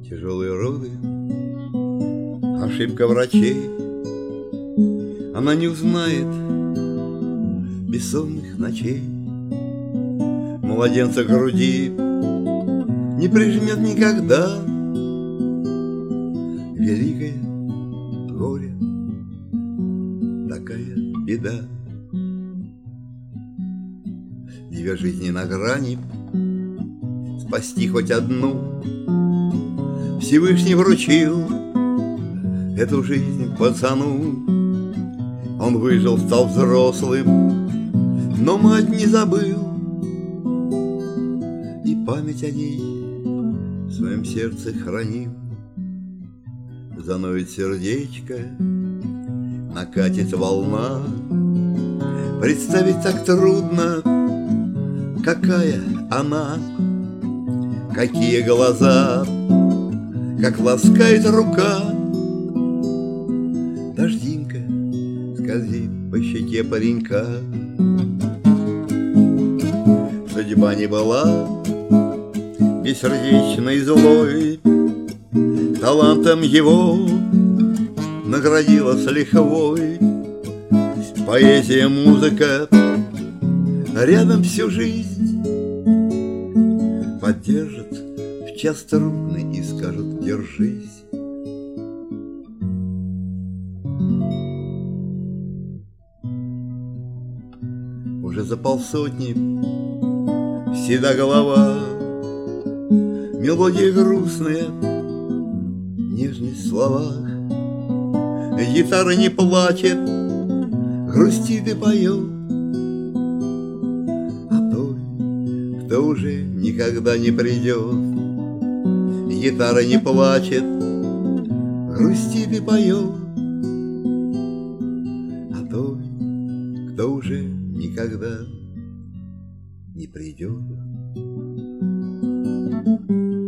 Тяжелые роды, ошибка врачей. Она не узнает бессонных ночей. Младенца к груди не прижмет никогда. Великое горе, такая беда. Две жизни на грани, спасти хоть одну Всевышний вручил эту жизнь пацану. Он выжил, стал взрослым, но мать не забыл, и память о ней в своем сердце хранил. Заноет сердечко, накатит волна. Представить так трудно, какая она, какие глаза, как ласкает рука. Дождинка скользит по щеке паренька. Судьба не была бессердечной злой, талантом его наградила с лихвой. Поэзия, музыка рядом всю жизнь поддержат в час трудный и скажут: держись. Уже за полсотни седа голова, мелодия грустная, нежность в словах. Гитара не плачет, грустит и поет о той, кто уже никогда не придет. Гитара не плачет, грустит и поет о той, кто уже никогда не придет.